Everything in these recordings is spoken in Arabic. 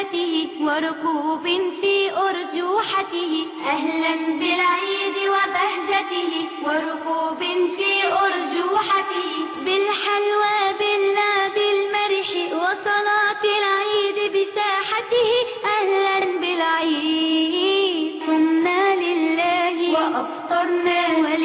وبهجته وركوب في أرجوحته. أهلا بالعيد وبهجته وركوب في أرجوحته، بالحلوى باللعب المرح وصلاة العيد بساحته. أهلا بالعيد، صمنا لله وأفطرنا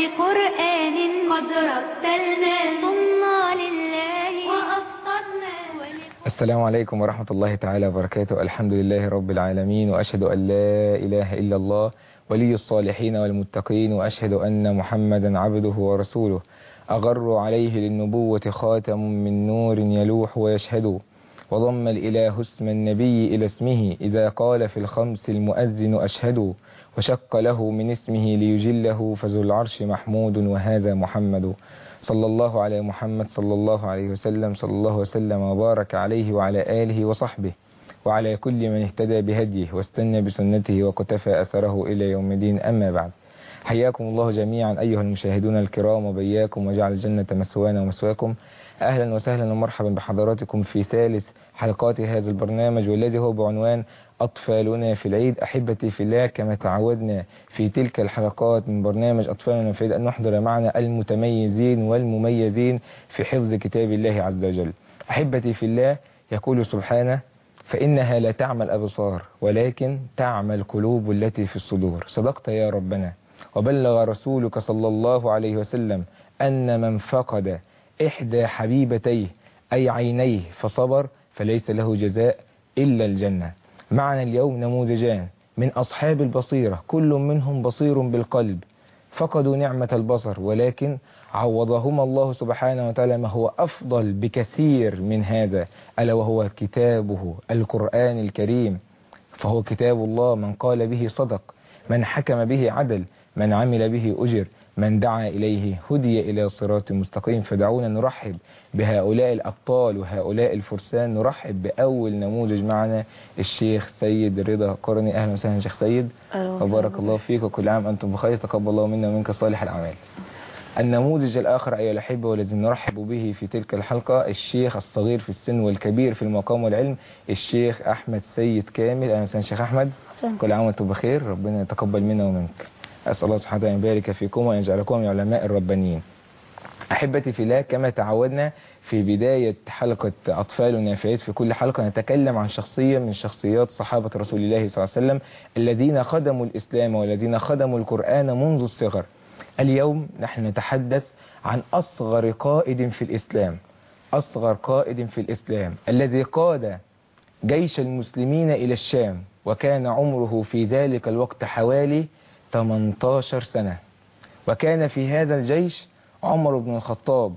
ولقرآن قد رتلنا. صمنا لله وأفطرنا السلام عليكم ورحمة الله تعالى وبركاته. الحمد لله رب العالمين، وأشهد أن لا إله إلا الله ولي الصالحين والمتقين، وأشهد أن محمدا عبده ورسوله. أغر عليه للنبوة خاتم من نور يلوح ويشهد، وضم الإله اسم النبي إلى اسمه إذا قال في الخمس المؤذن أشهد، وشق له من اسمه ليجله فذو العرش محمود وهذا محمد. صلى الله على محمد صلى الله عليه وسلم، صلى الله وسلم وبارك عليه وعلى آله وصحبه وعلى كل من اهتدى بهديه واستنى بسنته وقتفى أثره إلى يوم الدين. أما بعد، حياكم الله جميعا أيها المشاهدون الكرام، وبياكم وجعل الجنة مثوانا ومثواكم. أهلا وسهلا ومرحبا بحضراتكم في ثالث حلقات هذا البرنامج، والذي هو بعنوان أطفالنا في العيد. أحبتي في الله، كما تعودنا في تلك الحلقات من برنامج أطفالنا في العيد أن نحضر معنا المتميزين والمميزين في حفظ كتاب الله عز وجل. أحبتي في الله، يقول سبحانه: فإنها لا تعمى الأبصار ولكن تعمى القلوب التي في الصدور. صدقت يا ربنا، وبلغ رسولك صلى الله عليه وسلم أن من فقد إحدى حبيبتيه أي عينيه فصبر فليس له جزاء إلا الجنة. معنا اليوم نموذجان من أصحاب البصيرة، كل منهم بصير بالقلب، فقدوا نعمة البصر ولكن عوضهم الله سبحانه وتعالى ما هو أفضل بكثير من هذا، ألا وهو كتابه القرآن الكريم. فهو كتاب الله، من قال به صدق، من حكم به عدل، من عمل به أجر، من دعا إليه هدي إلى صراط مستقيم. فدعونا نرحب بهؤلاء الأبطال وهؤلاء الفرسان. نرحب بأول نموذج معنا الشيخ سيد رضا قرني. أهلا وسهلا شيخ سيد، وبارك الله فيك، وكل عام أنتم بخير، تقبل الله منا ومنك صالح الأعمال. النموذج الآخر أيها الأحبة والذي نرحب به في تلك الحلقة الشيخ الصغير في السن والكبير في المقام والعلم، الشيخ أحمد سيد كامل. أهلا وسهلا شيخ أحمد، كل عام وأنتم بخير، ربنا يتقبل منا ومنك. أسأل الله سبحانه وتعالى أن يبارك فيكم وأن يجعلكم من العلماء الربانيين. أحبتي في الله، كما تعودنا في بداية حلقة أطفالنا في عيد، في كل حلقة نتكلم عن شخصية من شخصيات صحابة رسول الله صلى الله عليه وسلم الذين خدموا الإسلام والذين خدموا القرآن منذ الصغر. اليوم نحن نتحدث عن أصغر قائد في الإسلام، أصغر قائد في الإسلام الذي قاد جيش المسلمين إلى الشام، وكان عمره في ذلك الوقت حوالي 18 سنة، وكان في هذا الجيش عمر بن الخطاب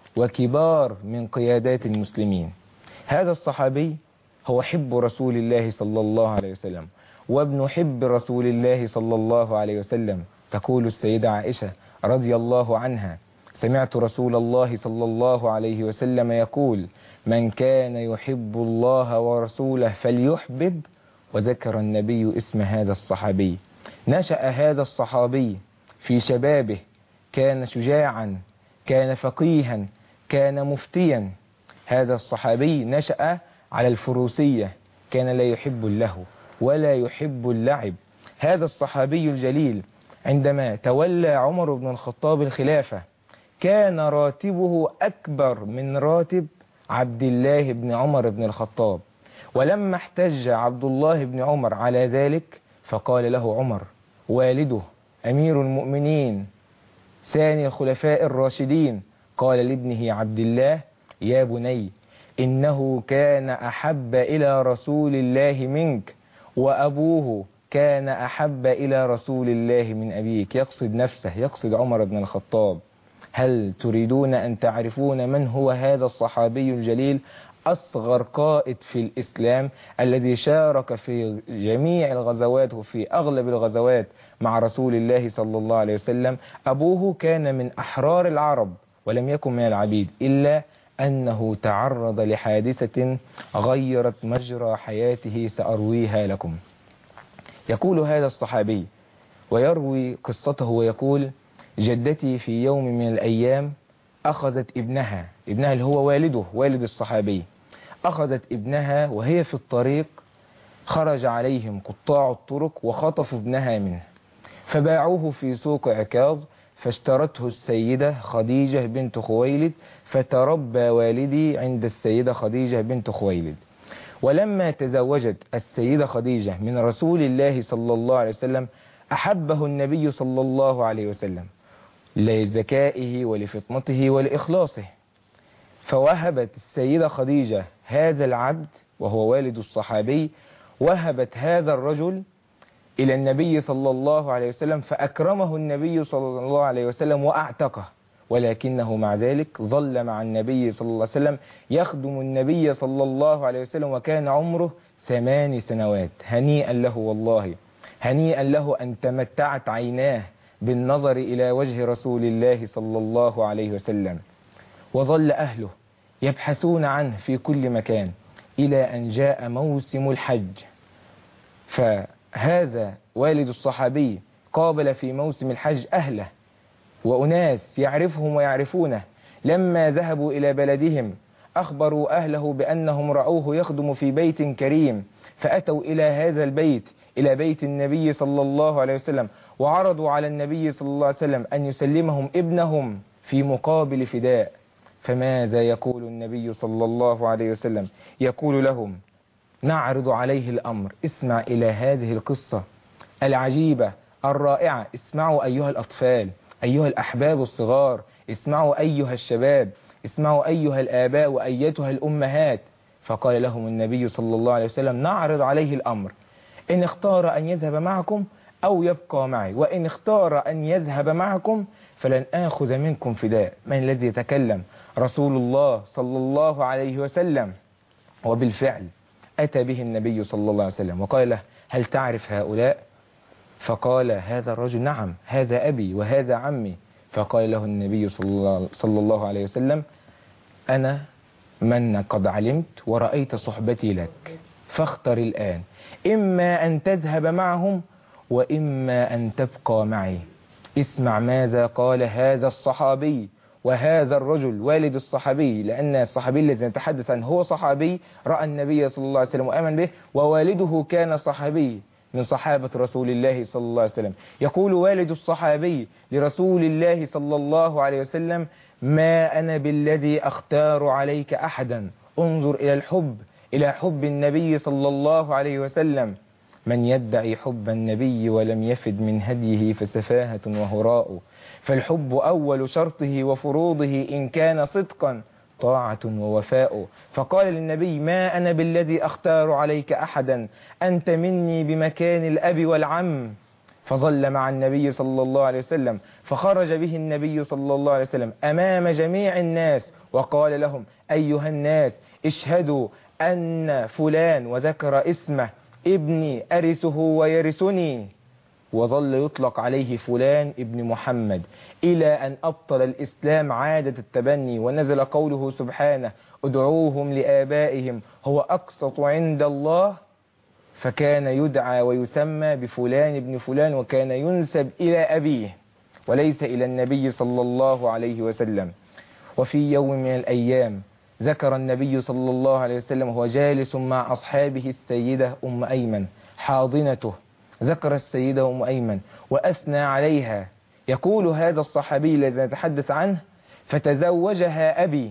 وكبار من قيادات المسلمين. هذا الصحابي هو حب رسول الله صلى الله عليه وسلم وابن حب رسول الله صلى الله عليه وسلم. تقول السيدة عائشة رضي الله عنها: سمعت رسول الله صلى الله عليه وسلم يقول: من كان يحب الله ورسوله فليحبب. وذكر النبي اسم هذا الصحابي. نشأ هذا الصحابي في شبابه، كان شجاعا، كان فقيها، كان مفتيا. هذا الصحابي نشأ على الفروسية، كان لا يحب اللهو ولا يحب اللعب. هذا الصحابي الجليل عندما تولى عمر بن الخطاب الخلافة كان راتبه أكبر من راتب عبد الله بن عمر بن الخطاب. ولما احتج عبد الله بن عمر على ذلك فقال له عمر والده أمير المؤمنين ثاني الخلفاء الراشدين، قال لابنه عبد الله: يا بني، إنه كان أحب إلى رسول الله منك، وأبوه كان أحب إلى رسول الله من أبيك. يقصد نفسه، يقصد عمر بن الخطاب. هل تريدون أن تعرفون من هو هذا الصحابي الجليل، أصغر قائد في الإسلام الذي شارك في جميع الغزوات وفي أغلب الغزوات مع رسول الله صلى الله عليه وسلم؟ أبوه كان من أحرار العرب ولم يكن من العبيد، إلا أنه تعرض لحادثة غيرت مجرى حياته سأرويها لكم. يقول هذا الصحابي ويروي قصته ويقول: جدتي في يوم من الأيام أخذت ابنها اللي هو والده، والد الصحابي، أخذت ابنها وهي في الطريق خرج عليهم قطاع الطرق وخطفوا ابنها منه، فباعوه في سوق عكاظ، فاشترته السيدة خديجة بنت خويلد، فتربى والدي عند السيدة خديجة بنت خويلد. ولما تزوجت السيدة خديجة من رسول الله صلى الله عليه وسلم أحبه النبي صلى الله عليه وسلم لذكائه ولفطنته ولإخلاصه، فوهبت السيدة خديجة هذا العبد وهو والد الصحابي، وهبت هذا الرجل إلى النبي صلى الله عليه وسلم، فأكرمه النبي صلى الله عليه وسلم وأعتقه، ولكنه مع ذلك ظل مع النبي صلى الله عليه وسلم يخدم النبي صلى الله عليه وسلم، وكان عمره 8 سنوات. هنيئا له والله، هنيئا له أن تمتعت عيناه بالنظر إلى وجه رسول الله صلى الله عليه وسلم. وظل أهله يبحثون عنه في كل مكان إلى أن جاء موسم الحج، فهذا والد الصحابي قابل في موسم الحج أهله وأناس يعرفهم ويعرفونه. لما ذهبوا إلى بلدهم أخبروا أهله بأنهم رأوه يخدم في بيت كريم، فأتوا إلى هذا البيت، إلى بيت النبي صلى الله عليه وسلم، وعرضوا على النبي صلى الله عليه وسلم أن يسلمهم ابنهم في مقابل فداء. فماذا يقول النبي صلى الله عليه وسلم؟ يقول لهم: نعرض عليه الأمر. اسمع إلى هذه القصة العجيبة الرائعة. اسمعوا أيها الأطفال، أيها الأحباب الصغار، اسمعوا أيها الشباب، اسمعوا أيها الآباء وأيتها الأمهات. فقال لهم النبي صلى الله عليه وسلم: نعرض عليه الأمر، إن اختار أن يذهب معكم أو يبقى معي، وإن اختار أن يذهب معكم فلن آخذ منكم فداء. من الذي يتكلم؟ رسول الله صلى الله عليه وسلم. وبالفعل أتى به النبي صلى الله عليه وسلم وقال له: هل تعرف هؤلاء؟ فقال هذا الرجل: نعم، هذا أبي وهذا عمي. فقال له النبي صلى الله عليه وسلم: أنا من قد علمت ورأيت صحبتي لك، فاختر الآن، إما أن تذهب معهم وإما أن تبقى معي. اسمع ماذا قال هذا الصحابي وهذا الرجل والد الصحابي، لأن الصحابي الذي نتحدث عنه هو صحابي رأى النبي صلى الله عليه وسلم وآمن به، ووالده كان صحابي من صحابة رسول الله صلى الله عليه وسلم. يقول والد الصحابي لرسول الله صلى الله عليه وسلم: ما أنا بالذي أختار عليك أحدا. انظر إلى الحب، إلى حب النبي صلى الله عليه وسلم. من يدعي حب النبي ولم يفد من هديه فسفاهة وهراء، فالحب أول شرطه وفروضه إن كان صدقا طاعة ووفاء. فقال للنبي: ما أنا بالذي أختار عليك أحدا، أنت مني بمكان الأب والعم. فظل مع النبي صلى الله عليه وسلم، فخرج به النبي صلى الله عليه وسلم أمام جميع الناس وقال لهم: أيها الناس، اشهدوا أن فلان، وذكر اسمه، ابني أرثه ويرثني. وظل يطلق عليه فلان ابن محمد إلى أن أبطل الإسلام عادة التبني، ونزل قوله سبحانه: ادعوهم لآبائهم هو أقسط عند الله. فكان يدعى ويسمى بفلان ابن فلان، وكان ينسب إلى أبيه وليس إلى النبي صلى الله عليه وسلم. وفي يوم من الأيام ذكر النبي صلى الله عليه وسلم وهو جالس مع أصحابه السيدة أم أيمن حاضنته، ذكر السيدة أم أيمن وأثنى عليها. يقول هذا الصحابي الذي نتحدث عنه: فتزوجها أبي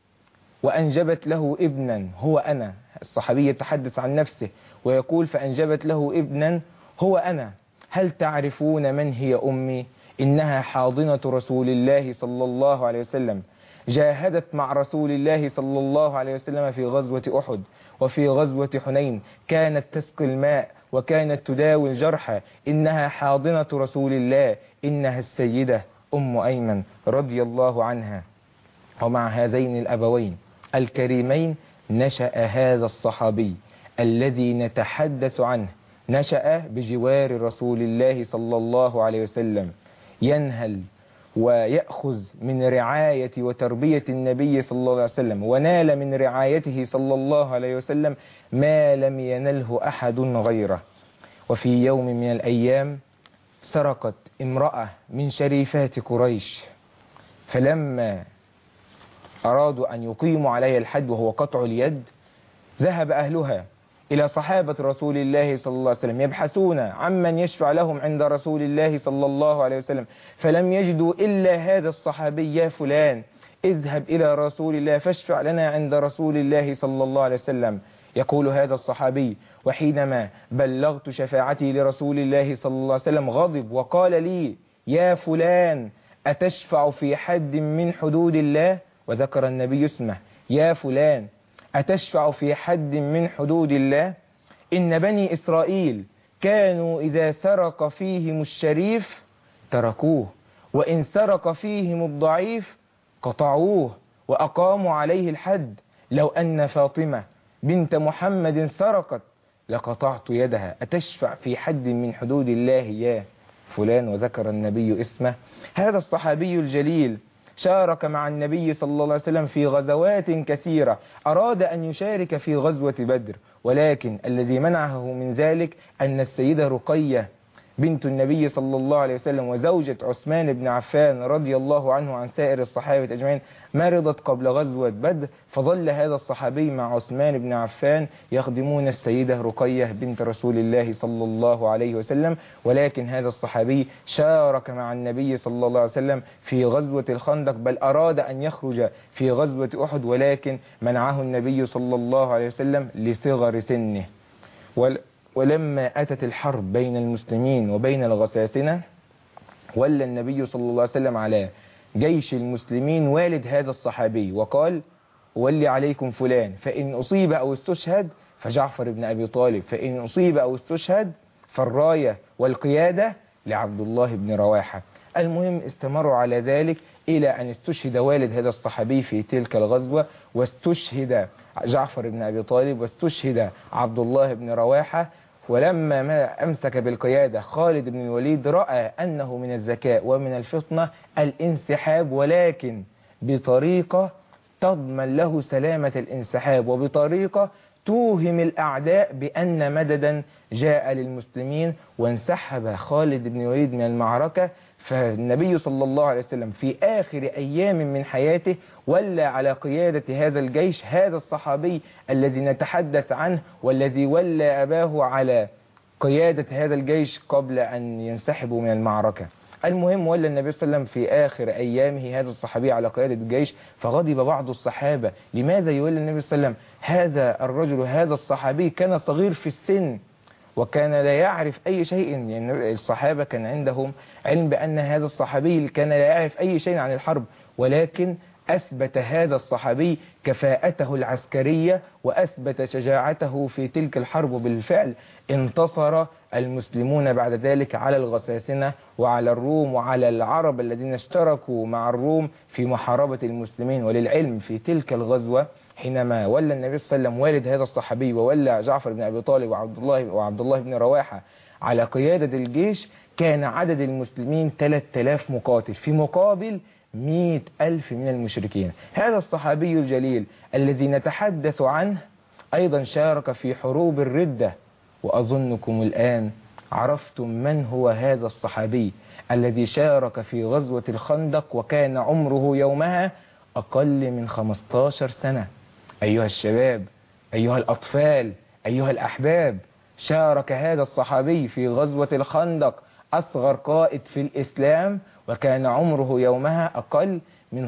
وأنجبت له ابنا هو أنا. الصحابي يتحدث عن نفسه ويقول: فأنجبت له ابنا هو أنا. هل تعرفون من هي أمي؟ إنها حاضنة رسول الله صلى الله عليه وسلم، جاهدت مع رسول الله صلى الله عليه وسلم في غزوة أحد وفي غزوة حنين، كانت تسقي الماء وكانت تداوي الجرحى. إنها حاضنة رسول الله، إنها السيدة أم أيمن رضي الله عنها. ومع هذين الأبوين الكريمين نشأ هذا الصحابي الذي نتحدث عنه، نشأ بجوار رسول الله صلى الله عليه وسلم، ينهل ويأخذ من رعاية وتربية النبي صلى الله عليه وسلم، ونال من رعايته صلى الله عليه وسلم ما لم ينله أحد غيره. وفي يوم من الأيام سرقت امرأة من شريفات قريش، فلما أرادوا أن يقيموا عليها الحد وهو قطع اليد، ذهب أهلها إلى صحابة رسول الله صلى الله عليه وسلم يبحثون عمن يشفع لهم عند رسول الله صلى الله عليه وسلم، فلم يجدوا إلا هذا الصحابي. يا فلان اذهب إلى رسول الله فاشفع لنا عند رسول الله صلى الله عليه وسلم. يقول هذا الصحابي: وحينما بلغت شفاعتي لرسول الله صلى الله عليه وسلم غضب وقال لي: يا فلان أتشفع في حد من حدود الله؟ وذكر النبي اسمه: يا فلان أتشفع في حد من حدود الله؟ إن بني إسرائيل كانوا إذا سرق فيهم الشريف تركوه، وإن سرق فيهم الضعيف قطعوه وأقاموا عليه الحد. لو أن فاطمة بنت محمد سرقت لقطعت يدها، أتشفع في حد من حدود الله يا فلان؟ وذكر النبي اسمه. هذا الصحابي الجليل شارك مع النبي صلى الله عليه وسلم في غزوات كثيرة، أراد أن يشارك في غزوة بدر، ولكن الذي منعه من ذلك أن السيدة رقية بنت النبي صلى الله عليه وسلم وزوجة عثمان بن عفان رضي الله عنه عن سائر الصحابة أجمعين مرضت قبل غزوة بدر، فظل هذا الصحابي مع عثمان بن عفان يخدمون السيدة رقية بنت رسول الله صلى الله عليه وسلم. ولكن هذا الصحابي شارك مع النبي صلى الله عليه وسلم في غزوة الخندق، بل أراد أن يخرج في غزوة أحد، ولكن منعه النبي صلى الله عليه وسلم لصغر سنه. ولما أتت الحرب بين المسلمين وبين الغساسنة ولى النبي صلى الله عليه وسلم على جيش المسلمين والد هذا الصحابي وقال: ولي عليكم فلان، فإن أصيب أو استشهد فجعفر بن أبي طالب، فإن أصيب أو استشهد فالراية والقيادة لعبد الله بن رواحة. المهم استمروا على ذلك إلى أن استشهد والد هذا الصحابي في تلك الغزوة، واستشهد جعفر بن أبي طالب، واستشهد عبد الله بن رواحة. ولما ما أمسك بالقيادة خالد بن الوليد رأى أنه من الذكاء ومن الفطنة الانسحاب، ولكن بطريقة تضمن له سلامة الانسحاب، وبطريقة توهم الأعداء بأن مددا جاء للمسلمين، وانسحب خالد بن الوليد من المعركة. فالنبي صلى الله عليه وسلم في آخر أيام من حياته ولى على قيادة هذا الجيش هذا الصحابي الذي نتحدث عنه، والذي ولى أباه على قيادة هذا الجيش قبل أن ينسحبوا من المعركة. المهم ولى النبي صلى الله عليه وسلم في آخر أيامه هذا الصحابي على قيادة الجيش، فغضب بعض الصحابة: لماذا يولي النبي صلى الله عليه وسلم هذا الرجل؟ هذا الصحابي كان صغير في السن وكان لا يعرف أي شيء، يعني الصحابة كان عندهم علم بأن هذا الصحابي كان لا يعرف أي شيء عن الحرب، ولكن أثبت هذا الصحابي كفاءته العسكرية وأثبت شجاعته في تلك الحرب، وبالفعل انتصر المسلمون بعد ذلك على الغساسنة وعلى الروم وعلى العرب الذين اشتركوا مع الروم في محاربة المسلمين. وللعلم في تلك الغزوة حينما ولى النبي صلى الله عليه وسلم والد هذا الصحابي وولى جعفر بن أبي طالب وعبد الله بن رواحة على قيادة الجيش، كان عدد المسلمين 3000 مقاتل في مقابل 100,000 من المشركين. هذا الصحابي الجليل الذي نتحدث عنه أيضا شارك في حروب الردة، وأظنكم الآن عرفتم من هو هذا الصحابي الذي شارك في غزوة الخندق وكان عمره يومها أقل من 15 سنة. أيها الشباب، أيها الأطفال، أيها الأحباب، شارك هذا الصحابي في غزوة الخندق أصغر قائد في الإسلام وكان عمره يومها أقل من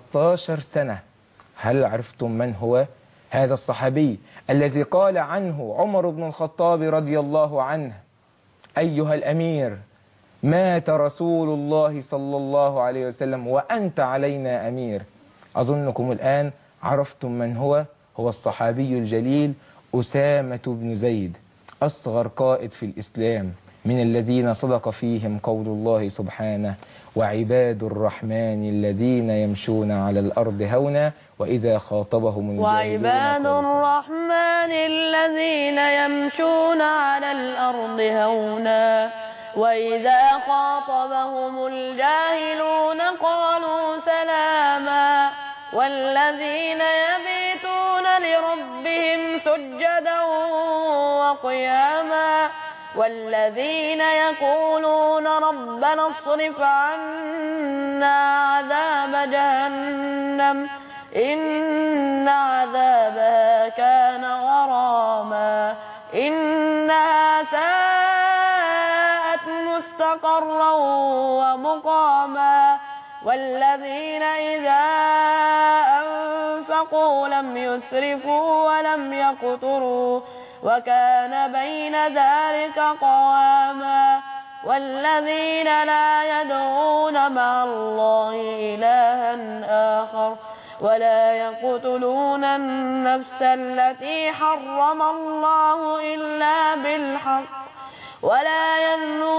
15 سنة. هل عرفتم من هو هذا الصحابي الذي قال عنه عمر بن الخطاب رضي الله عنه: أيها الأمير، مات رسول الله صلى الله عليه وسلم وأنت علينا أمير؟ أظنكم الآن عرفتم من هو الصحابي الجليل أسامة بن زيد، أصغر قائد في الإسلام، من الذين صدق فيهم قول الله سبحانه: وعباد الرحمن الذين يمشون على الأرض هونا وإذا خاطبهم الجاهلون وعباد الرحمن الذين يمشون على الأرض هونا وإذا خاطبهم الجاهلون قالوا سلاما والذين يبيتون لربهم سجدا وقياما والذين يقولون ربنا اصرف عنا عذاب جهنم إن عذابها كان غراما إنها ساءت مستقرا ومقاما والذين إذا أنفقوا لم يسرفوا ولم يقتروا وكان بين ذلك قواما والذين لا يدعون مع الله إلها آخر ولا يقتلون النفس التي حرم الله إلا بالحق ولا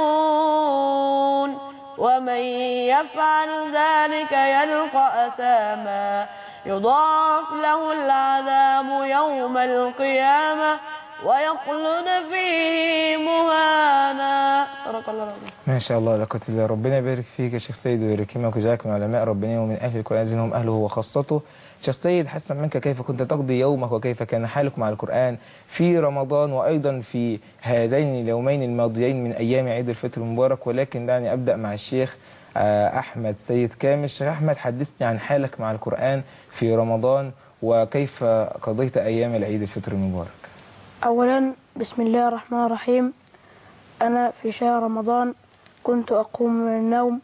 يزنون ومن يفعل ذلك يلقى أثاما يضاعف له العذاب يوم القيامة ويخلد فيه مهانا. صدق الله العظيم. ما شاء الله لا قوة إلا بالله. ربنا يبارك فيك يا شيخ سيد ويكرمك ويجعلك من علماء ربنا ومن أهل القرآن الذين هم أهله وخاصته. شيخ سيد، حسنا منك كيف كنت تقضي يومك وكيف كان حالك مع القرآن في رمضان وأيضا في هذين اليومين الماضيين من أيام عيد الفطر المبارك؟ ولكن دعني أبدأ مع الشيخ أحمد سيد كامل. شيخ أحمد، حدثني عن حالك مع القرآن في رمضان وكيف قضيت أيام العيد الفطر المبارك. أولا بسم الله الرحمن الرحيم. أنا في شهر رمضان كنت أقوم من النوم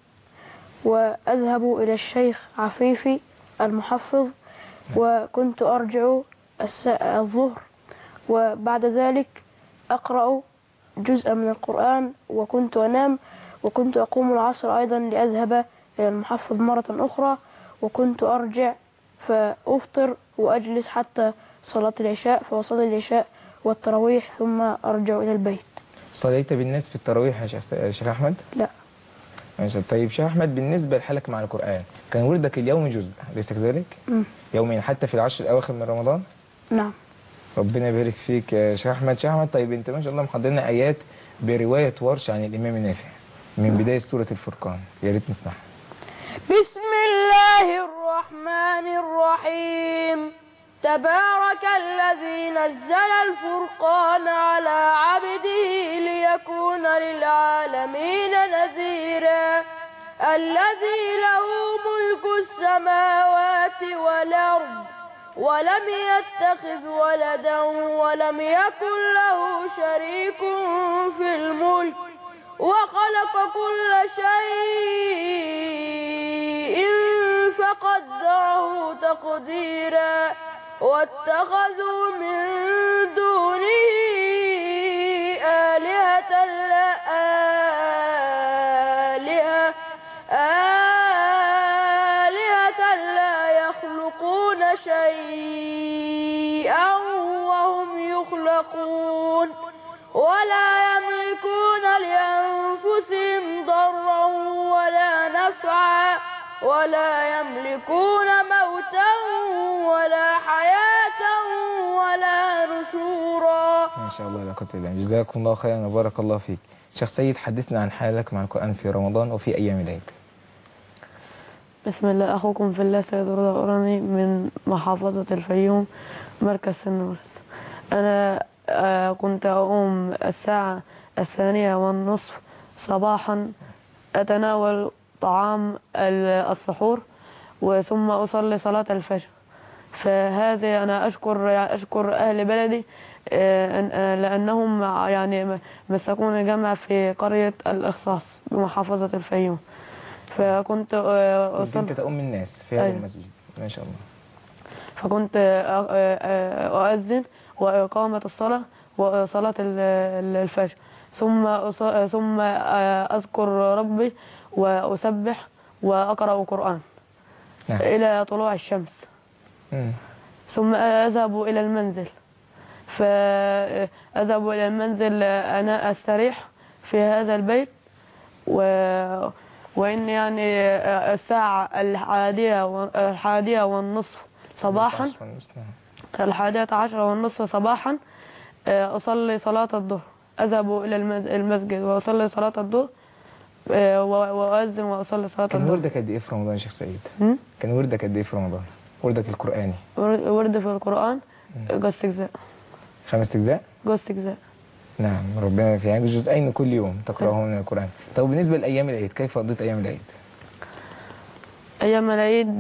وأذهب إلى الشيخ عفيفي المحفظ وكنت أرجع الظهر وبعد ذلك أقرأ جزءا من القرآن وكنت أنام وكنت أقوم العصر أيضا لأذهب إلى المحفظ مرة أخرى وكنت أرجع فأفطر وأجلس حتى صلاة العشاء فأصلي العشاء والتراويح ثم أرجع إلى البيت. صليت بالناس في التراويح يا شيخ أحمد؟ لا. ماشي. طيب شيخ أحمد، بالنسبة لحالك مع القرآن كان وردك اليوم جزء أليس كذلك؟ يومين حتى في العشر الأواخر من رمضان؟ نعم. ربنا يبارك فيك يا شيخ أحمد. شيخ أحمد، طيب أنت ما شاء الله محضرنا آيات برواية ورش عن الإمام النافع من بداية سورة الفرقان، يا ريت نسمعها. بسم الله الرحمن الرحيم. تبارك الذي نزل الفرقان على عبده ليكون للعالمين نذيرا الذي له ملك السماوات والأرض ولم يتخذ ولدا ولم يكن له شريك في الملك وخلق كل شيء فقدره تقديرا واتخذوا من دونه آلهة لا يخلقون شيئا وهم يخلقون ولا يملكون لأنفسهم ضرا ولا نفعا ولا يملكون موتا ولا حياة ولا نشورا. ما شاء الله لا قوة إلا بالله. جزاكم الله خيرا وبارك الله فيك. شيخ سيد، حدثنا عن حالك مع القرآن في رمضان وفي أيام العيد. بسم الله، أخوكم في الله سيد رضا الأوراني من محافظة الفيوم مركز سنورس. أنا كنت أقوم الساعة 2:30 صباحا أتناول طعام السحور وثم أصلي صلاة الفجر. فهذه أنا أشكر أهل بلدي لأنهم يعني مسكون جامعة في قرية الإخصاص بمحافظة الفيوم. فكنت كنت تقوم الناس في هذا المسجد. ما شاء الله. فكنت أؤذن وإقامة الصلاة وصلاة الفجر ثم أذكر ربي وأسبح وأقرأ قرآن إلى طلوع الشمس. ثم أذهب إلى المنزل أنا أستريح في هذا البيت وإن يعني الساعة 1:30 صباحا 11:30 صباحا أصلي صلاة الظهر. أذهب إلى المسجد وأصلي صلاة الظهر وأؤذن وأصلي صلاة الظهر. كان وردك قد إيه في رمضان يا شيخ سيد؟ كان وردك قد إيه في رمضان؟ وردك القرآني؟ ورد في القرآن 5 أجزاء. 5 أجزاء؟ 5 أجزاء. نعم، ربنا في يعني جزئين كل يوم تقرأهم من القرآن. طب بالنسبة لأيام العيد كيف قضيت أيام العيد؟ أيام العيد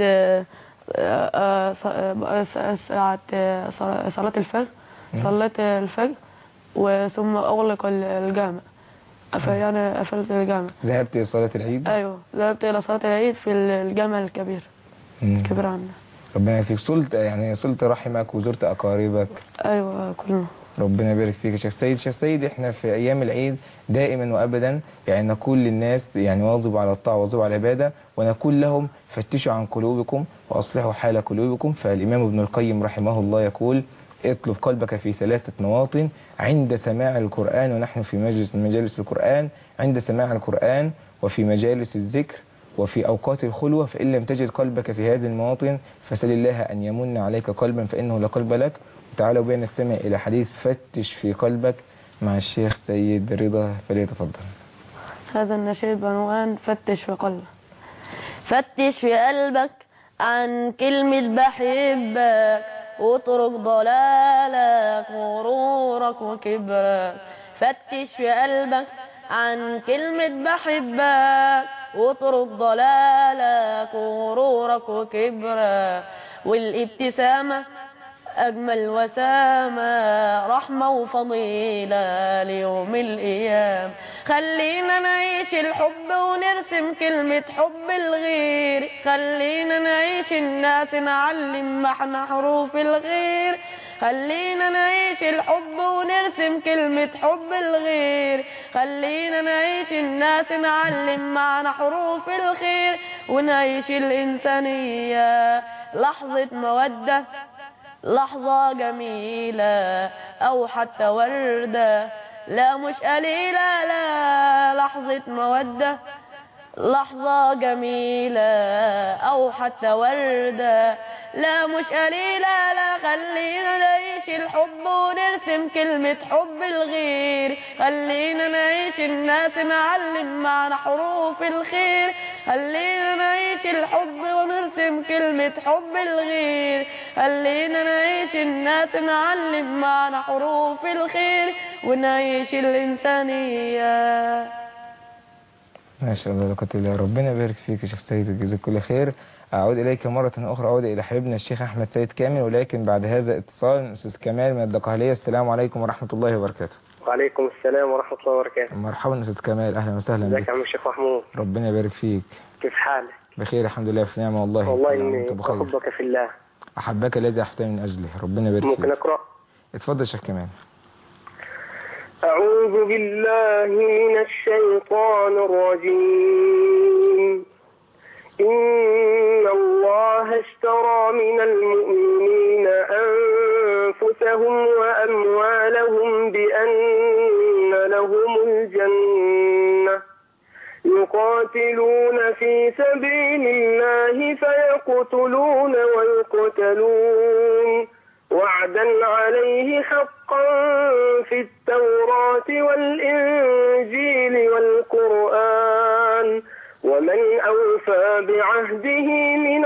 ساعة صلاة الفجر. صليت الفجر وثم أغلق الجامع. يعني قفلت الجامع. ذهبت إلى صلاة العيد؟ أيوه، ذهبت إلى صلاة العيد في الجامع الكبير. كبير عنا. ربنا يبارك فيك. يعني صلت رحمك وزرت أقاربك؟ أيوه كلنا. ربنا يبارك فيك يا شيخ سيد. شيخ سيد، احنا في ايام العيد دائما وابدا يعني نقول للناس يعني واظبوا على الطاعه واظبوا على العباده، ونقول لهم فتشوا عن قلوبكم واصلحوا حال قلوبكم. فالامام ابن القيم رحمه الله يقول: اطلب قلبك في 3 مواطن: عند سماع القرآن، ونحن في مجلس من مجالس القرآن، عند سماع القرآن، وفي مجالس الذكر، وفي أوقات الخلوة. فإن لم تجد قلبك في هذه المواطن فسل الله أن يمن عليك قلبا فإنه لا قلب لك. تعالوا بنا نستمع إلى حديث فتش في قلبك مع الشيخ سيد رضا، فليتفضل. هذا النشيد بعنوان فتش في قلبك. فتش في قلبك عن كلمة بحبك، واترك ضلالك وغرورك وكبرك. فتش في قلبك عن كلمة بحبك، واترك ضلالك وغرورك وكبرك. والابتسامة أجمل وسامة، رحمة وفضيلة ليوم القيام. خلينا نعيش الحب ونرسم كلمة حب الغير، خلينا نعيش الناس نعلم معنى حروف الغير. خلينا نعيش الحب ونرسم كلمة حب الغير، خلينا نعيش الناس نعلم معنى حروف الخير. ونعيش الإنسانية لحظة مودة، لحظة جميلة أو حتى وردة، لا مش قليلة، لا لحظة مودة، لحظة جميلة أو حتى وردة، لا مش قليلة، لا. خلينا نعيش الحب ونرسم كلمة حب الغير، خلينا نعيش الناس نعلم معنى حروف الخير. خلينا نعيش الحب ونرسم كلمة حب الغير، خلينا نعيش الناس نعلم معنى حروف الخير. ونعيش الإنسانية. ما شاء الله، لقد ربنا يبارك فيك يا شيخ سيد، جزاك كل خير. أعود إليك مرة أخرى، أعود إلى حبيبنا الشيخ أحمد سيد كامل، ولكن بعد هذا اتصال أستاذ كمال من الدقهلية. السلام عليكم ورحمة الله وبركاته. وعليكم السلام ورحمة الله وبركاته. مرحبا أستاذ كمال، أهلا وسهلا بك. ازيك يا عم الشيخ محمود؟ ربنا يبارك فيك. كيف حالك؟ بخير الحمد لله، في نعمة والله. والله إني أحبك في الله. أحبك الذي أحببتني من أجله، ربنا يبارك فيك. ممكن أقرأ؟ اتفضل شيخ كمال. أعوذ بالله من الشيطان الرجيم. إن الله اشترى من المؤمنين أنفسهم وأموالهم بأن لهم الجنة، يقاتلون في سبيل الله فيقتلون ويقتلون، وعدا عليه حقا في التوراة والإنجيل والقرآن، ومن أوفى بعهده من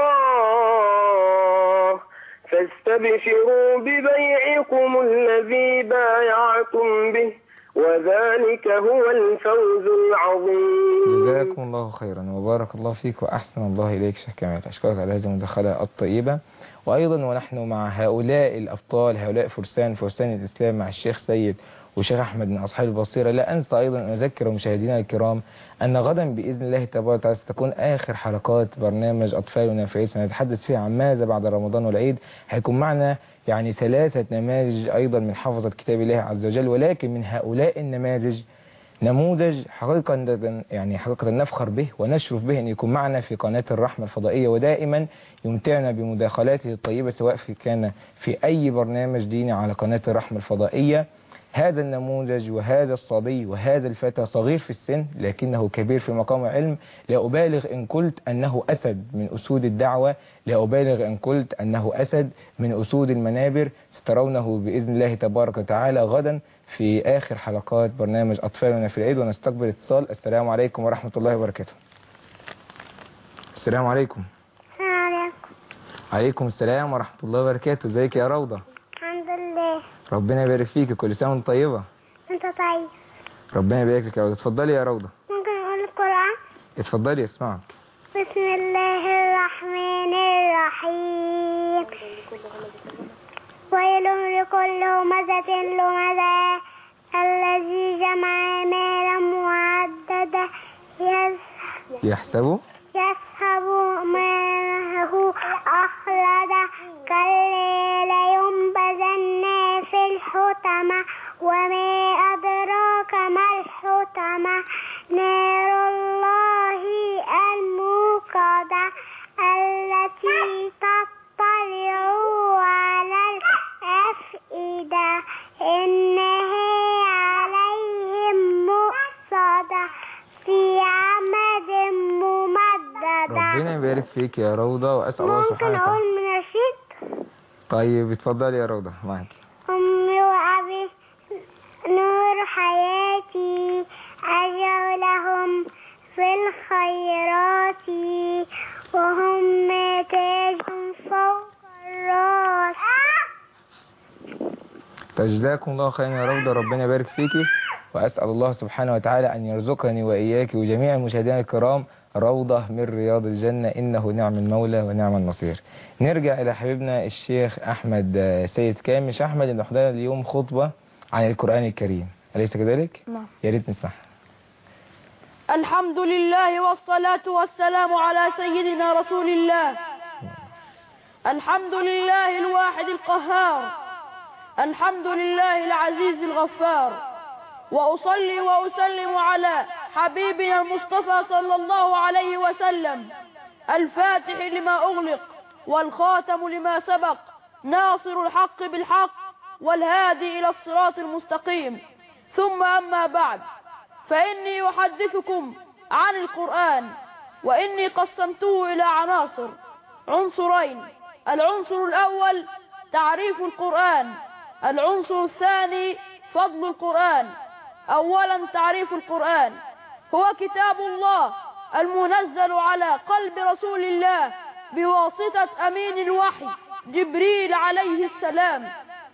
الله فاستبشروا ببيعكم الذي بايعتم به، وذلك هو الفوز العظيم. جزاكم الله خيرا وبارك الله فيك وأحسن الله إليك شيخ كمال. أشكرك على هذه المداخلة الطيبة. وأيضا ونحن مع هؤلاء الأبطال، هؤلاء فرسان الإسلام، مع الشيخ سيد والشيخ أحمد من أصحاب البصيرة، لا أنسى أيضا أن أذكر مشاهدينا الكرام أن غدا بإذن الله تبارك وتعالى ستكون آخر حلقات برنامج أطفالنا في العيد، سنتحدث فيها عن ماذا بعد رمضان والعيد. هيكون معنا يعني 3 نماذج أيضا من حفظة كتاب الله عز وجل، ولكن من هؤلاء النماذج نموذج حقيقة نفخر به ونشرف به أن يكون معنا في قناة الرحمة الفضائية، ودائما يمتعنا بمداخلاته الطيبة سواء كان في أي برنامج ديني على قناة الرحمة الفضائية. هذا النموذج وهذا الصبي وهذا الفتى صغير في السن لكنه كبير في مقام علم. لا أبالغ إن قلت أنه أسد من أسود الدعوة، لا أبالغ إن قلت أنه أسد من أسود المنابر. سترونه بإذن الله تبارك وتعالى غدا في آخر حلقات برنامج أطفالنا في العيد. ونستقبل اتصال. السلام عليكم ورحمة الله وبركاته. السلام عليكم. السلام عليكم. عليكم السلام ورحمة الله وبركاته. ازيك يا روضة؟ الحمد لله. ربنا يبارك فيك، كل سنة وانت طيبة. انت طيب. ربنا يبارك لك يا روضة. اتفضلي يا روضة. ممكن اقول القرآن؟ اتفضلي اسمعك. بسم الله الرحمن الرحيم. ويل لكل همزة لمزة الذي جمع مالا معددا يحسب ماله أخلدا كلا لينبذن في الحطمة وما أدراك ما الحطمة نار الله الموقدة التي تطلع على الأفئدة إنها عليهم مؤصدة في عمد ممددة. ربنا يبارك فيك يا روضة، وأسأل الله ممكن سبحانه وتعالى. أقول من رشيد؟ طيب اتفضلي يا روضة معاك. أمي وأبي نور حياتي أجر لهم في الخيرات وهم تاج فوق الراس. فجزاكم الله خيرا يا روضة، ربنا يبارك فيكي، وأسأل الله سبحانه وتعالى أن يرزقني وإياك وجميع المشاهدين الكرام روضة من رياض الجنة، إنه نعم المولى ونعم النصير. نرجع إلى حبيبنا الشيخ أحمد سيد كامل. شيخ أحمد إن حضرنا اليوم خطبة عن القرآن الكريم، أليس كذلك؟ نعم. يا ريت نسمعها. الحمد لله والصلاة والسلام على سيدنا رسول الله. الحمد لله الواحد القهار، الحمد لله العزيز الغفار، وأصلي وأسلم على حبيبنا المصطفى صلى الله عليه وسلم الفاتح لما أغلق والخاتم لما سبق ناصر الحق بالحق والهادي إلى الصراط المستقيم. ثم أما بعد، فإني أحدثكم عن القرآن، وإني قسمته إلى عنصرين. العنصر الأول تعريف القرآن، العنصر الثاني فضل القرآن. أولا تعريف القرآن: هو كتاب الله المنزل على قلب رسول الله بواسطة أمين الوحي جبريل عليه السلام،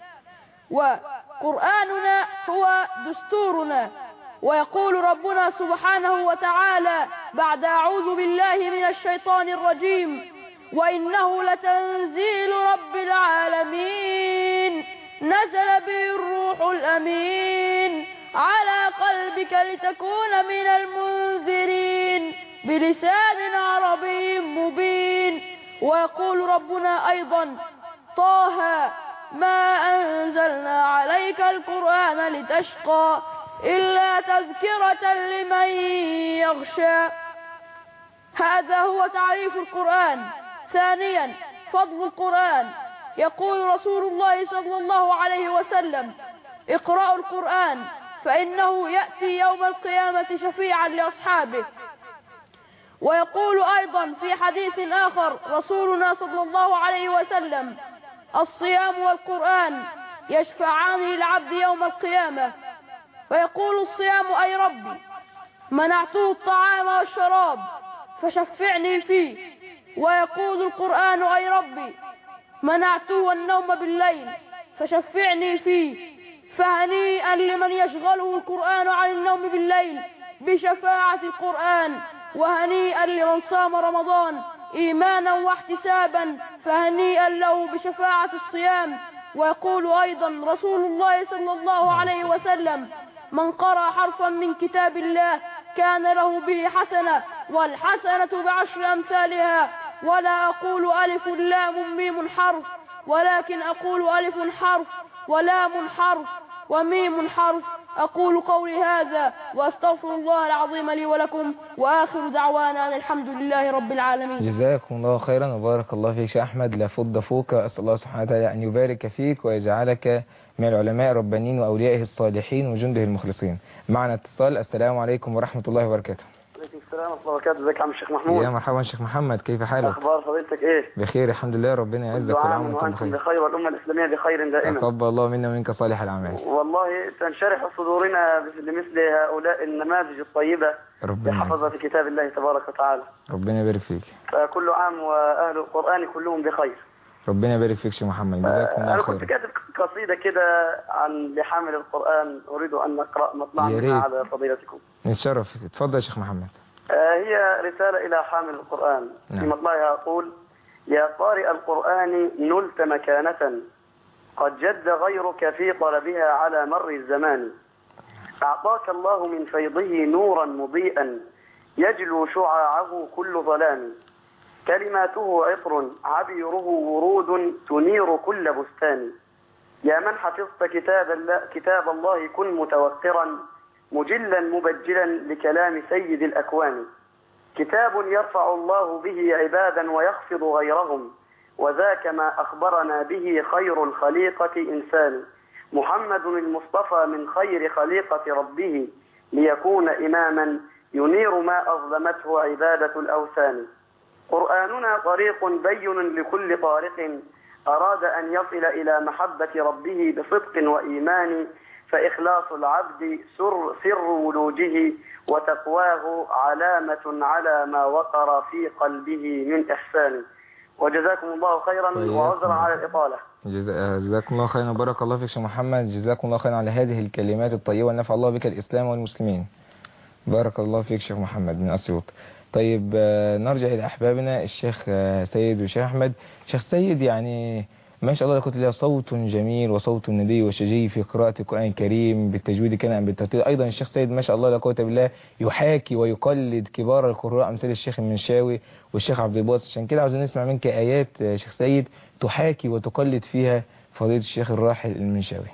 وقرآننا هو دستورنا. ويقول ربنا سبحانه وتعالى بعد أعوذ بالله من الشيطان الرجيم: وإنه لتنزيل رب العالمين نزل به الروح الأمين على قلبك لتكون من المنذرين بلسان عربي مبين. ويقول ربنا أيضا: طه ما أنزلنا عليك القرآن لتشقى إلا تذكرة لمن يخشى. هذا هو تعريف القرآن. ثانيا فضل القرآن. يقول رسول الله صلى الله عليه وسلم: اقرأوا القرآن فإنه يأتي يوم القيامة شفيعا لأصحابه. ويقول أيضا في حديث آخر رسولنا صلى الله عليه وسلم: الصيام والقرآن يشفعان للعبد يوم القيامة. ويقول الصيام: أي ربي منعته الطعام والشراب فشفعني فيه. ويقول القرآن: أي ربي منعته النوم بالليل فشفعني فيه. فهنيئا لمن يشغله القرآن عن النوم بالليل بشفاعة القرآن، وهنيئا لمن صام رمضان إيمانا واحتسابا فهنيئا له بشفاعة الصيام. ويقول أيضا رسول الله صلى الله عليه وسلم: من قرأ حرفا من كتاب الله كان له به حسنة، والحسنة بعشر أمثالها. ولا أقول ألف لام ميم حرف، ولكن أقول ألف حرف ولام حرف وميم حرف. أقول قولي هذا وأستغفر الله العظيم لي ولكم، وآخر دعوانا أن الحمد لله رب العالمين. جزاكم الله خيرا وبارك الله فيك يا أحمد، لا فض فوق. أسأل الله سبحانه وتعالى أن يبارك فيك ويجعلك من العلماء الربانيين وأوليائه الصالحين وجنده المخلصين. معنا اتصال. السلام عليكم ورحمة الله وبركاته. وعليكم السلام ورحمة الله وبركاته. ازيك يا عم الشيخ محمود؟ يا مرحبا شيخ محمد، كيف حالك؟ أخبار فضيلتك إيه؟ بخير الحمد لله، ربنا يعزك كل عام وأنتم بخير والأمة الإسلامية بخير دائما. تقبل الله منا ومنك صالح الأعمال. والله تنشرح صدورنا بمثل هؤلاء النماذج الطيبة لحفظة في كتاب الله تبارك وتعالى. ربنا يبارك فيك. فكل عام وأهل القرآن كلهم بخير. ربنا يبارك فيك شيخ محمد، جزاكم الله خير. أنا كنت كاتب قصيدة كده عن لحامل القرآن، أريد أن نقرأ مطلعا منها على فضيلتكم. نتشرف. اتفضل يا شيخ محمد. هي رسالة إلى حامل القرآن. في مطلعها أقول: يا قارئ القرآن نلت مكانة قد جد غيرك في طلبها على مر الزمان. أعطاك الله من فيضه نورا مضيئا يجلو شعاعه كل ظلام. كلماته عطر عبيره ورود تنير كل بستان. يا من حفظت كتاب الله كن متوقرا مجلا مبجلا لكلام سيد الأكوان. كتاب يرفع الله به عبادا ويخفض غيرهم، وذاك ما أخبرنا به خير الخليقة إنسان. محمد المصطفى من خير خليقة ربه ليكون إماما ينير ما أظلمته عبادة الأوثان. قرآننا طريق بين لكل طارق أراد أن يصل إلى محبة ربه بصدق وإيمان. فإخلاص العبد سر ولوجه وتقواه علامة على ما وقر في قلبه من إحسان. وجزاكم الله خيرا وعذرا على الإطالة. جزاكم الله خيرا وبارك الله فيك شيخ محمد. جزاكم الله خيرا على هذه الكلمات الطيبة ونفع الله بك الإسلام والمسلمين. بارك الله فيك شيخ محمد من أسيوط. طيب نرجع إلى أحبابنا الشيخ سيد والشيخ أحمد. شيخ سيد، يعني ما شاء الله لكنت لها صوت جميل وصوت ندي وشجي في قراءة القرآن الكريم بالتجويد كان أم بالترتيل. أيضا الشيخ سيد ما شاء الله لا قوة بالله يحاكي ويقلد كبار القراء مثل الشيخ المنشاوي والشيخ عبد الباسط. عشان كده عاوزين نسمع منك آيات شيخ سيد تحاكي وتقلد فيها فضيلة الشيخ الراحل المنشاوي.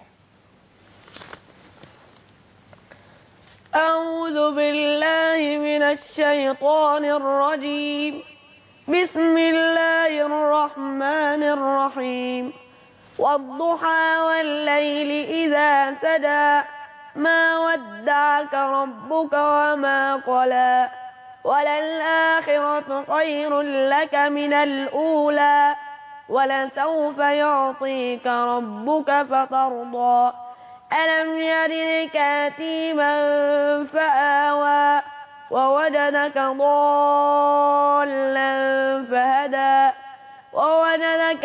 أعوذ بالله من الشيطان الرجيم. بسم الله الرحمن الرحيم. والضحى والليل إذا سجى ما ودعك ربك وما قلى وللآخرة خير لك من الأولى ولسوف يعطيك ربك فترضى. ألم يجدك يتيما فآوى ووجدك ضالا فهدى ووجدك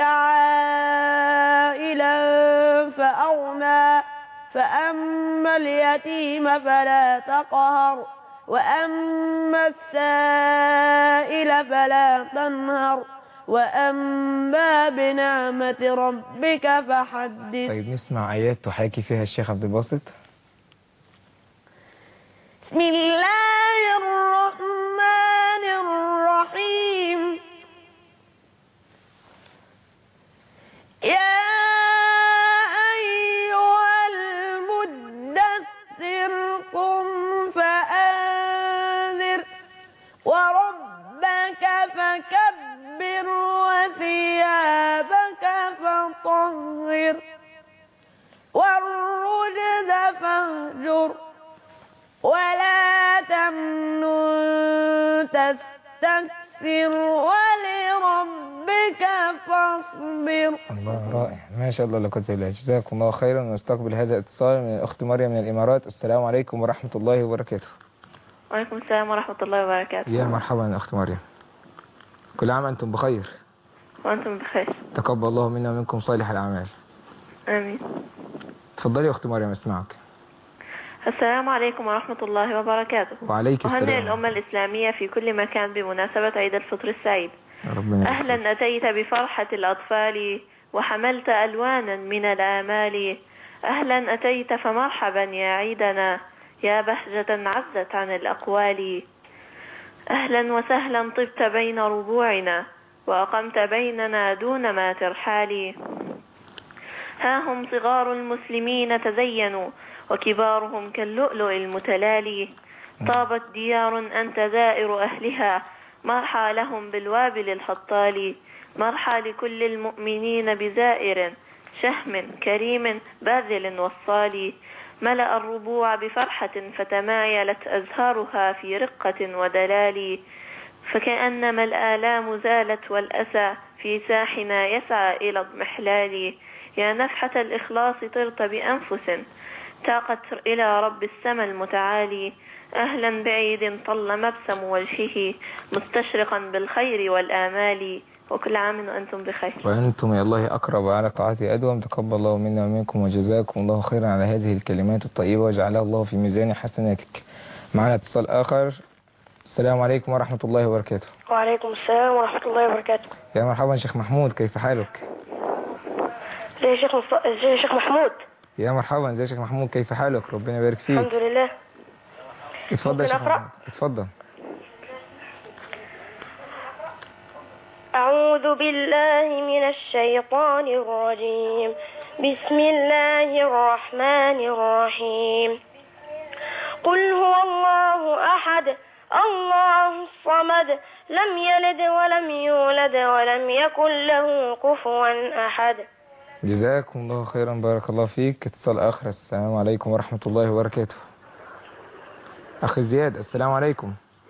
عائلا فأغنى. فأما اليتيم فلا تقهر وأما السائل فلا تنهر وأما بنعمة ربك فحدث. طيب نسمع آيات تحاكي فيها الشيخ عبد الباسط. بسم الله الرحمن الرحيم. يا أيها المدثر قم فأنذر وربك فكبر وثيابك فطهر والرجز فاهجر ولا تمنن تستكثر ولربك فاصبر. الله رائع ما شاء الله لا قوة الا بالله. جزاكم الله خيرا. ونستقبل هذا الاتصال من الأخت مريم من الإمارات. السلام عليكم ورحمة الله وبركاته. وعليكم السلام ورحمة الله وبركاته. يا مرحبا يا أخت مريم. كل عام أنتم بخير. وأنتم بخير. تقبل الله منا ومنكم صالح الأعمال. آمين. تفضلي يا أخت مريم اسمعك. السلام عليكم ورحمة الله وبركاته. وعليك السلام. أهنئ الأمة الإسلامية في كل مكان بمناسبة عيد الفطر السعيد. أهلا أتيت بفرحة الأطفال وحملت ألوانا من الآمال. أهلا أتيت فمرحبا يا عيدنا يا بهجة عزت عن الأقوال. أهلا وسهلا طبت بين ربوعنا وأقمت بيننا دون ما ترحال. ها هم صغار المسلمين تزينوا وكبارهم كاللؤلؤ المتلالي. طابت ديار أنت زائر أهلها مرحى لهم بالوابل الحطال. مرحى لكل المؤمنين بزائر شهم كريم باذل وصال. ملأ الربوع بفرحة فتمايلت أزهارها في رقة ودلال. فكأنما الآلام زالت والأسى في ساحنا يسعى إلى اضمحلال. يا نفحة الإخلاص طرت بأنفس تاقت إلى رب السماء المتعالي. أهلا بعيد طل مبسم وجهه مستشرقا بالخير والآمال. وكل عام وأنتم بخير. وأنتم يا الله أقرب على طاعته أدوم. تقبل الله منا ومنكم وجزاكم الله خيرا على هذه الكلمات الطيبة وجعلها الله في ميزان حسناتك. معنا اتصال آخر. السلام عليكم ورحمة الله وبركاته. وعليكم السلام ورحمة الله وبركاته. يا مرحبا شيخ محمود، كيف حالك؟ يا شيخ محمود. يا مرحبا، ازيك يا شيخ محمود؟ كيف حالك؟ ربنا يبارك فيك. الحمد لله. اتفضل يا شيخ محمود، اتفضل. أعوذ بالله من الشيطان الرجيم. بسم الله الرحمن الرحيم. قل هو الله أحد الله الصمد لم يلد ولم يولد ولم يكن له كفوا أحد. جزاكم الله خيرا، بارك الله فيك. اتصال آخر. السلام عليكم ورحمة الله وبركاته. أخي زياد، السلام عليكم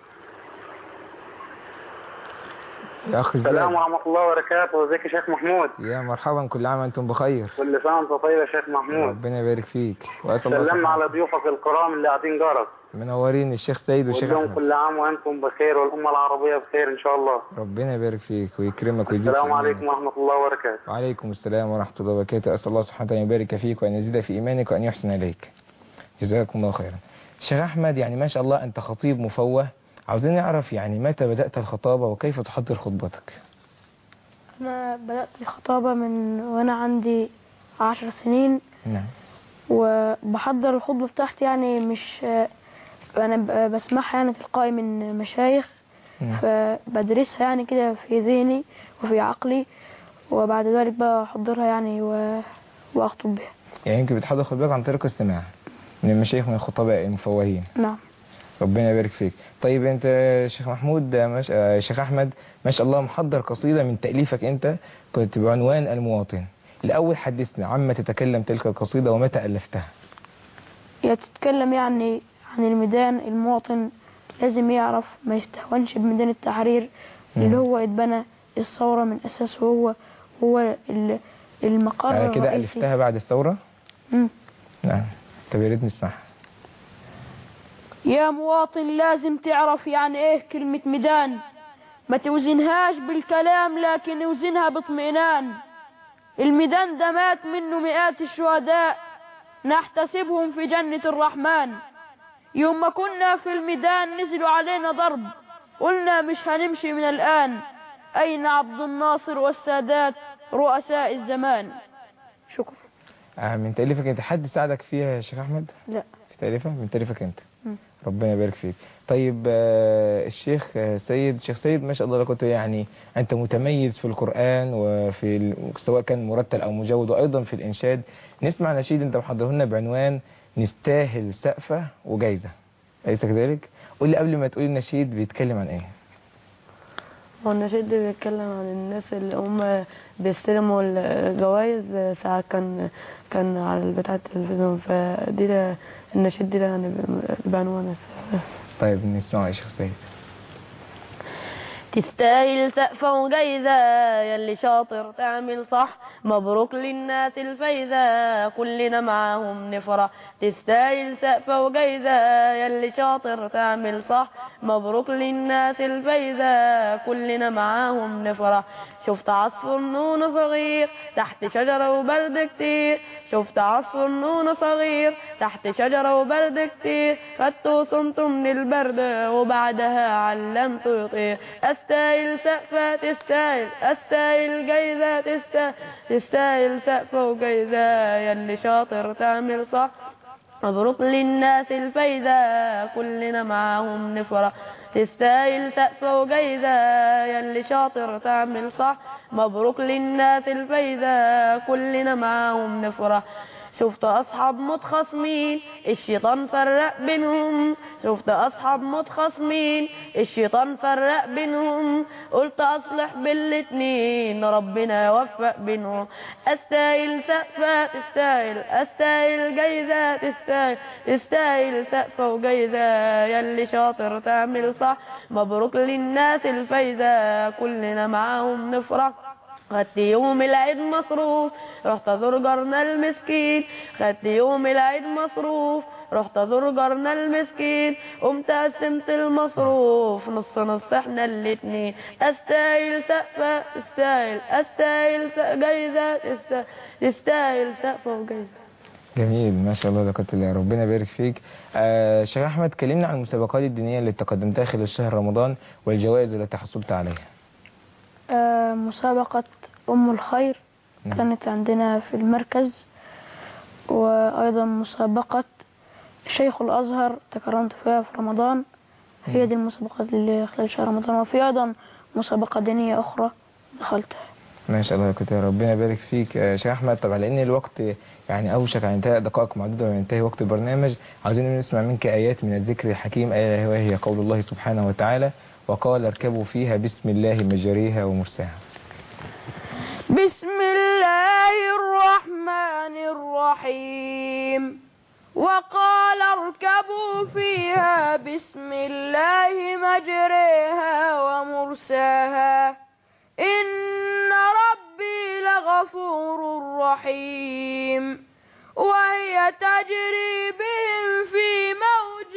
يا أخي زياد. السلام ورحمة الله وبركاته. ازيك يا شيخ محمود؟ يا مرحبا، كل عام وأنتم بخير. كل سنة وأنت طيب يا شيخ محمود. ربنا يبارك فيك. سلمنا على ضيوفك الكرام اللي قاعدين جارك. منورين الشيخ سيد والشيخ أحمد. كل عام وأنتم بخير والأمة العربية بخير إن شاء الله. ربنا يبارك فيك ويكرمك ويجزيك. السلام عليكم ورحمة الله وبركاته. وعليكم السلام ورحمة الله وبركاته. أسأل الله سبحانه وتعالى يبارك فيك وأن يزيد في إيمانك وأن يحسن إليك. جزاكم الله خيرا. الشيخ أحمد، يعني ما شاء الله أنت خطيب مفوه، عاوزين نعرف يعني متى بدأت الخطابة وكيف تحضر خطبتك؟ أنا بدأت الخطابة من وأنا عندي 10 سنين. نعم. وبحضر الخطبة بتاعتي، يعني مش أنا بسمعها يعني تلقائي من مشايخ. نعم. فبدرسها يعني كده في ذهني وفي عقلي، وبعد ذلك بقى أحضرها يعني وأخطب بها. يعني يمكن بتحضر خطبتك عن طريق السماع من المشايخ من الخطباء المفوهين. نعم. ربنا يبارك فيك. طيب انت شيخ محمود شيخ احمد، ما شاء الله محضر قصيدة من تأليفك انت، كنت بعنوان المواطن. الاول حدثنا عما تتكلم تلك القصيدة ومتى ألفتها. هي تتكلم يعني عن الميدان. المواطن لازم يعرف ما يستهونش بميدان التحرير اللي هو اتبنى الثورة من اساسه، هو المقر الرئيسي. كده ألفتها بعد الثورة؟ نعم. طب يا ريت نسمعها. يا مواطن لازم تعرف يعني ايه كلمة ميدان، ما توزنهاش بالكلام لكن اوزنها باطمئنان. الميدان ده مات منه مئات الشهداء نحتسبهم في جنة الرحمن. يوم ما كنا في الميدان نزلوا علينا ضرب، قلنا مش هنمشي من الآن. أين عبد الناصر والسادات رؤساء الزمان؟ شكرا. من تأليفك انت، حد ساعدك فيها يا شيخ أحمد؟ لا. في تأليفها من تأليفك انت. ربنا يبارك فيك. طيب الشيخ سيد، شيخ سيد ما شاء الله كنت يعني أنت متميز في القرآن وفي سواء كان مرتل أو مجود، وأيضا في الإنشاد. نسمع نشيد أنت محضره لنا بعنوان نستاهل سقفة وجايزة، أليس كذلك؟ قول لي قبل ما تقول النشيد بيتكلم عن إيه؟ هو النشيد ده بيتكلم عن الناس اللي هم بيستلموا الجوائز ساعات كان على بتاعة التلفزيون، فدي النشيد دي يعني بعنوان. طيب نسمعه يا شيخ سيد. تستاهل سقفة وجايزة يلي شاطر تعمل صح، مبروك للناس الفايزة كلنا معاهم نفرح. تستاهل سقفة وجايزة يلي شاطر تعمل صح، مبروك للناس الفايزة كلنا معاهم نفرح. شفت عصفور نونو صغير تحت شجرة وبرد كتير، شفت عصفور نونو صغير تحت شجرة وبرد كتير، خدته وصمته من البرد وبعدها علمته يطير. استاهل سقفة تستاهل، استاهل جايزة تستاهل سقفة وجايزة يلي شاطر تعمل صح، مبروك للناس الفايزة كلنا معاهم نفرح. تستاهل سقفة وجايزة يلي شاطر تعمل صح، مبروك للناس الفايزة كلنا معاهم نفرح. شفت أصحاب متخاصمين الشيطان فرق بينهم، شفت أصحاب متخاصمين الشيطان فرق بينهم، قلت أصلح بالاتنين ربنا يوفق بينهم. أستاهل سقفة تستاهل، أستاهل جايزة تستاهل سقفة وجايزة يلي شاطر تعمل صح، مبروك للناس الفايزة كلنا معاهم نفرح. خدت يوم العيد مصروف رحت ازور جارنا المسكين، خدت يوم العيد مصروف رحت ازور جارنا المسكين، قمت قسمت المصروف نص نص احنا الاتنين. استاهل سقفة تستاهل، استاهل جايزة تستاهل سقفة وجايزة. جميل ما شاء الله، لقد ربنا يبارك فيك. شيخ أحمد، كلمنا عن المسابقات الدينية اللي تقدمتها خلال شهر رمضان والجوائز التي حصلت عليها. مسابقة أم الخير كانت عندنا في المركز، وأيضا مسابقة شيخ الأزهر تكرمت فيها في رمضان. هي دي المسابقات اللي خلال شهر رمضان، وفي أيضا مسابقة دينية أخرى دخلتها. ما شاء الله كده، ربنا يبارك فيك يا شيخ أحمد. طبعا لأن الوقت يعني أوشك على انتهاء، دقائق معدودة وينتهي وقت البرنامج، عاوزين نسمع منك آيات من الذكر الحكيم. آية وهي قول الله سبحانه وتعالى: وقال اركبوا فيها بسم الله مجريها ومرساها. بسم الله الرحمن الرحيم. وقال اركبوا فيها بسم الله مجريها ومرساها إن ربي لغفور رحيم. وهي تجري بهم في موج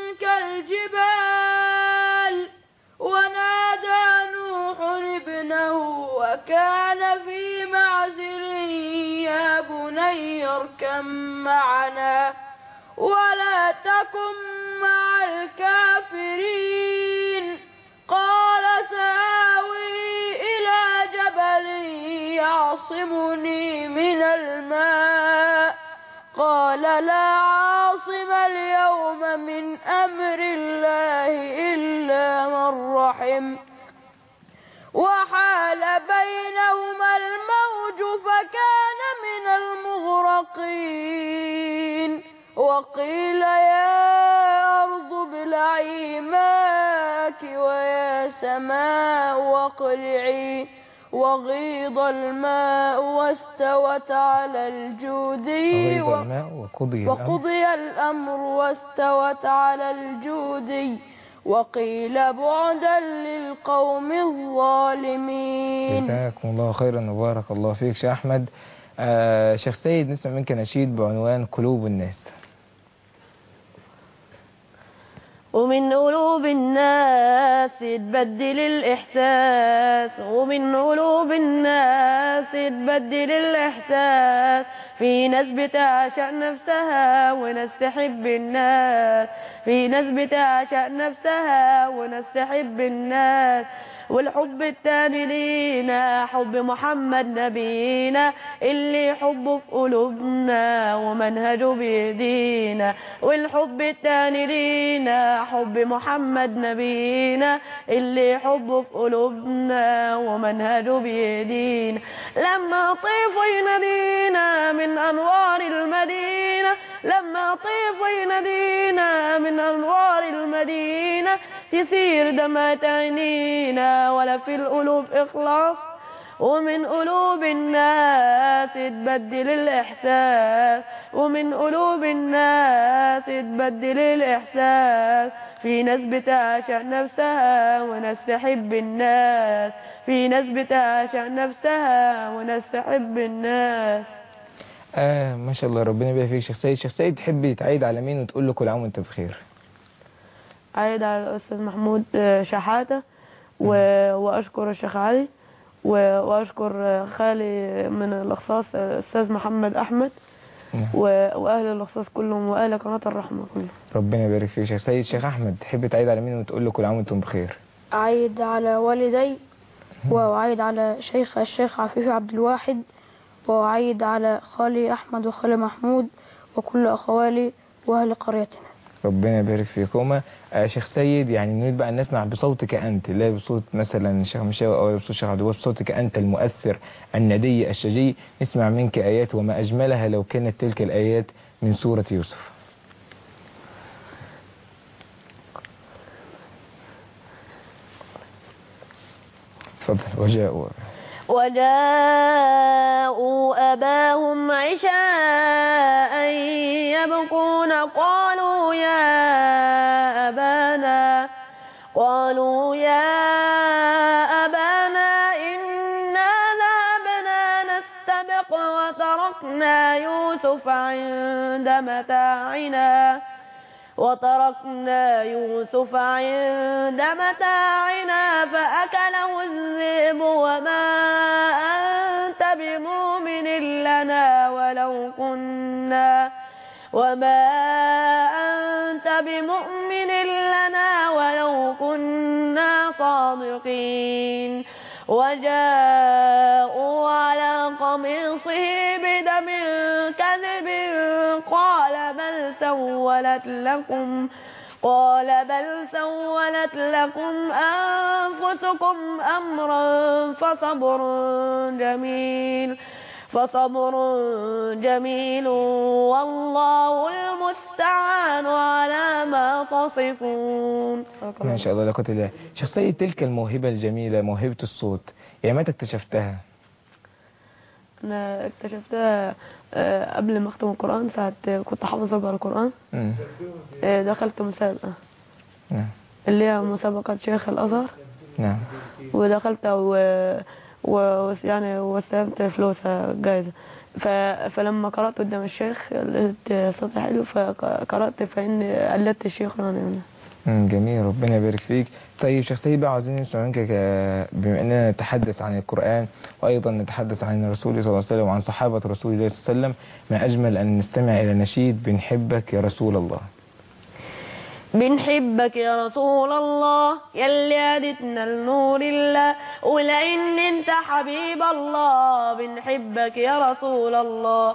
كالجبال ونادى نوح ابنه وكان في معزل يا بني اركب معنا ولا تكن مع الكافرين. قال سآوي إلى جبل يعصمني من الماء قال لا عاصم اليوم من أمر الله إلا من رحم وحال بينهما الموج فكان من المغرقين. وقيل يا أرض ابلعي ماءك ويا سماء واقلعي وغيض الماء واستوت على الجودي وقضي الأمر واستوت على الجودي وقيل بعدا للقوم الظالمين. جزاكم الله خيرا وبارك الله فيك شيخ أحمد. شيخ سيد، نسمع منك نشيد بعنوان قلوب الناس. ومن قلوب الناس تبدل الإحساس، ومن قلوب الناس تبدل الإحساس. في ناس بتعشق نفسها وناس تحب الناس، في ناس بتعشق نفسها وناس تحب الناس. والحب التاني لينا حب محمد نبينا اللي حبه في قلوبنا ومنهجه بيدينا. والحب التاني لينا حب محمد نبينا اللي حبه في قلوبنا ومنهجه بيدينا. لما طيفه ينادينا من أنوار المدينة، لما طيفه ينادينا من أنوار المدينة يسير دمعة عينينا ولا في القلوب إخلاص. ومن قلوب الناس تبدل الإحساس، ومن قلوب الناس تبدل الإحساس. في ناس بتعشق نفسها وناس تحب الناس، في ناس بتعشق نفسها وناس تحب الناس. ما شاء الله، ربنا يبارك فيك شيخ سيد. شيخ سيد، تحبي تعيد على مين وتقول له كل عام وانت بخير؟ عيد على الأستاذ محمود شحاتة وأشكر الشيخ علي وأشكر خالي من الأخصاص الأستاذ محمد أحمد وأهل الأخصاص كلهم وأهل قناة الرحمة كلهم. ربنا يبارك فيك شيخ سيد. شيخ أحمد، تحب تعيد على مين وتقول له كل عام وانتم بخير؟ أعيد على والدي، وأعيد على الشيخ عفيفي عبد الواحد، وأعيد على خالي أحمد وخالي محمود وكل أخوالي وأهل قريتنا. ربنا يبارك فيكما. شيخ سيد، يعني نريد بقى أن نسمع بصوتك أنت، لا بصوت مثلا الشيخ مشاوي أو بصوت الشيخ عبد الوهاب، بصوتك أنت المؤثر الندي الشجي. نسمع منك آيات وما أجملها لو كانت تلك الآيات من سورة يوسف. تفضل. وجاءوا أباهم عشاء يبكون قالوا يا أبانا إنا ذهبنا نستبق وتركنا يوسف عند متاعنا فأكله الذئب وما أنت بمؤمن لنا ولو كنا صادقين. وجاءوا على قميصه بدم كذب قال بل سولت لكم أنفسكم أمرا فصبر جميل والله المستعان على ما تصفون. ما شاء الله. لقد الله شخصية تلك الموهبة الجميلة، موهبة الصوت، يا متى اكتشفتها؟ أنا اكتشفتها قبل ما أختم القرآن، ساعة كنت حافظ أقرأ القرآن. دخلت مسابقة اللي هي مسابقة شيخ الأزهر. نعم. ودخلت يعني واستلمت فلوس جايزة. فلما قرأت قدام الشيخ لقيت صوتي حلو، فقرأت فإني قلدت الشيخ يعني. جميل، ربنا يبارك فيك. طيب شخصية بقى عاوزين نسمع منك، بما اننا نتحدث عن القرآن وايضا نتحدث عن الرسول صلى الله عليه وسلم وعن صحابة رسول الله صلى الله عليه وسلم، ما اجمل ان نستمع الى نشيد بنحبك يا رسول الله. بنحبك يا رسول الله يلي هدتنا لنور الله، ولئن انت حبيب الله بنحبك يا رسول الله.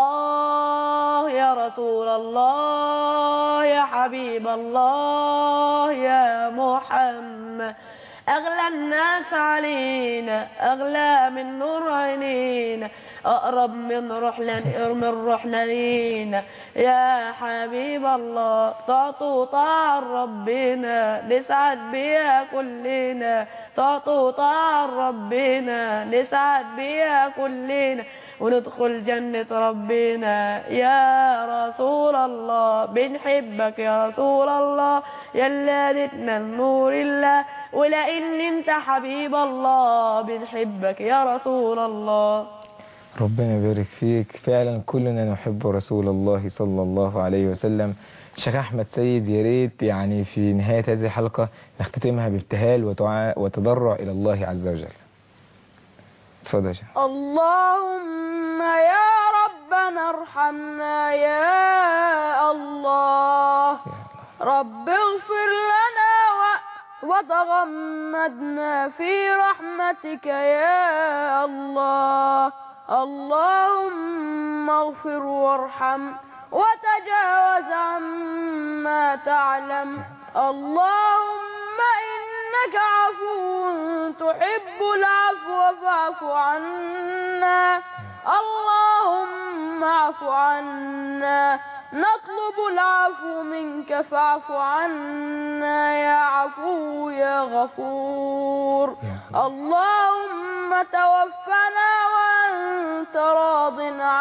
يا رسول الله يا حبيب الله يا محمد، أغلى الناس علينا أغلى من نور عينينا، أقرب من روحنا لينا يا حبيب الله. تعطوا طاعة ربنا نسعد بيها كلنا، تعطوا طاعة ربنا نسعد بيها كلنا، وندخل جنة ربنا يا رسول الله. بنحبك يا رسول الله يلي هدتنا لنور الله، ولئن انت حبيب الله بنحبك يا رسول الله. ربنا يبارك فيك. فعلا كلنا نحب رسول الله صلى الله عليه وسلم. شيخ أحمد سيد، يا ريت يعني في نهاية هذه الحلقة نختتمها بابتهال وتضرع إلى الله عز وجل. اتفضل يا شيخ. اللهم يا ربنا ارحمنا يا الله، رب اغفر لنا وتغمدنا في رحمتك يا الله. اللهم اغفر وارحم وتجاوز عما تعلم. اللهم إنك عفو تحب العفو فاعف عنا. اللهم اعف عنا نطلب العفو منك فاعف عنا يا عفو يا غفور. اللهم توفنا وأنت راض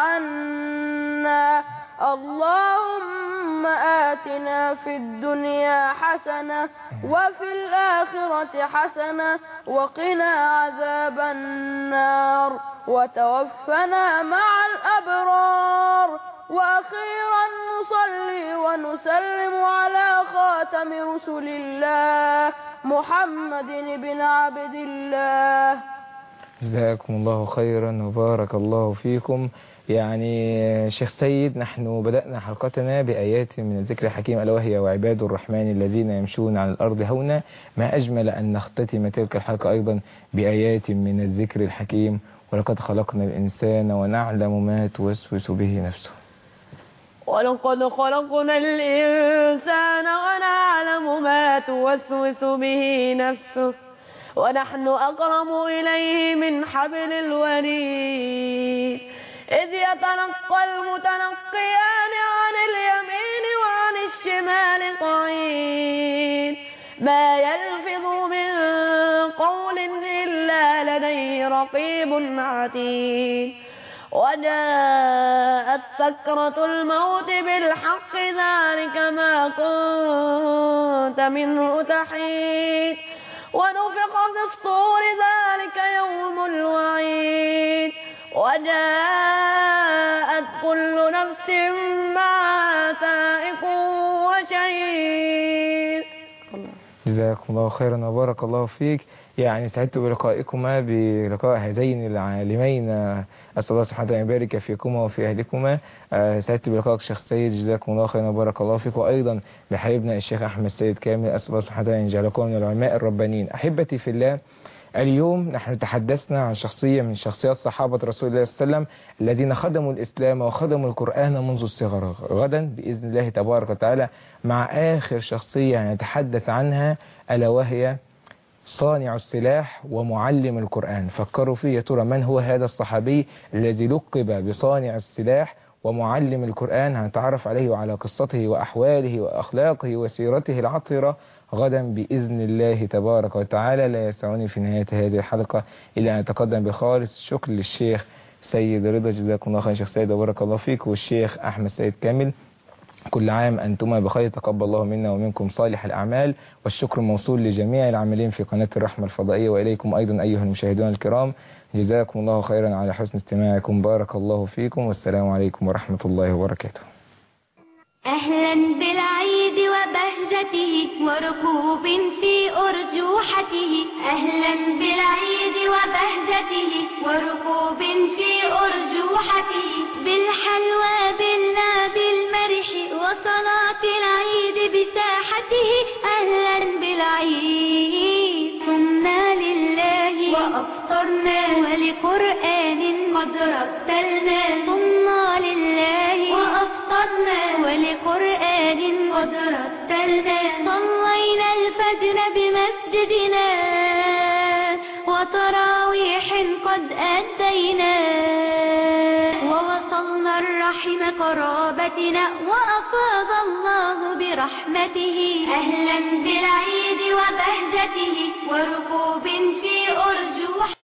عنا. اللهم آتنا في الدنيا حسنة وفي الآخرة حسنة وقنا عذاب النار، وتوفنا مع الأبرار. وأخيرا نصلي ونسلم على خاتم رسل الله محمد بن عبد الله. جزاكم الله خيرا وبارك الله فيكم. يعني شيخ سيد، نحن بدأنا حلقتنا بآيات من الذكر الحكيم ألا وهي وعباد الرحمن الذين يمشون على الأرض هونا، ما أجمل أن نختتم تلك الحلقة أيضا بآيات من الذكر الحكيم ولقد خلقنا الإنسان ونعلم ما توسوس به نفسه. ولقد خلقنا الإنسان ونعلم ما توسوس به نفسه ونحن أقرب إليه من حبل الوريد إذ يتلقى المتلقيان عن اليمين وعن الشمال قعيد ما يلفظ من قول إلا لديه رقيب عتيد وجاءت سكرة الموت بالحق ذلك ما كنت منه تحيد ونفخ في الصور ذلك يوم الوعيد وجاءت كل نفس معها سائق وشهيد. جزاكم الله خيرا وبارك الله فيك. يعني سعدت بلقائكما بلقاء هذين العالمين، أسأل الله سبحانه وتعالى يبارك فيكما وفي أهلكما. سعدت بلقائك شيخ سيد، جزاكم الله خيرا وبارك الله فيك، وأيضا بحبيبنا الشيخ أحمد سيد كامل، أسأل الله سبحانه وتعالى أن يجعلكم من العلماء الربانيين. أحبتي في الله، اليوم نحن تحدثنا عن شخصية من شخصيات صحابة رسول الله صلى الله عليه وسلم الذين خدموا الإسلام وخدموا القرآن منذ الصغر. غدا بإذن الله تبارك وتعالى مع آخر شخصية نتحدث عنها، ألا وهي صانع السلاح ومعلم القرآن. فكروا فيه، يا ترى من هو هذا الصحابي الذي لقب بصانع السلاح ومعلم القرآن؟ هنتعرف عليه وعلى قصته وأحواله وأخلاقه وسيرته العطرة غدا بإذن الله تبارك وتعالى. لا يسعني في نهاية هذه الحلقة إلا أن أتقدم بخالص الشكر للشيخ سيد رضا، جزاكم الله خير شيخ سيد وبارك الله فيك، والشيخ أحمد سيد كامل. كل عام أنتما بخير، تقبل الله منا ومنكم صالح الأعمال. والشكر موصول لجميع العاملين في قناة الرحمة الفضائية، وإليكم أيضا أيها المشاهدون الكرام، جزاكم الله خيرا على حسن استماعكم. بارك الله فيكم، والسلام عليكم ورحمة الله وبركاته. أهلا بالعيد وبهجته وركوب في أرجوحته، أهلا بالعيد وبهجته وركوب في أرجوحته، بالحلوى بالناب المرح وصلاة العيد بساحته. أهلا بالعيد، صمنا لله وأفطرنا ولقرآن قد رتلنا، صمنا لله وأفطرنا ولقرآن قد رتلنا، صلينا الفجر بمسجدنا وتراويح قد أدينا، ووصلنا الرحم قرابتنا وأفاض الله برحمته. أهلا بالعيد وبهجته وركوب في أرجوح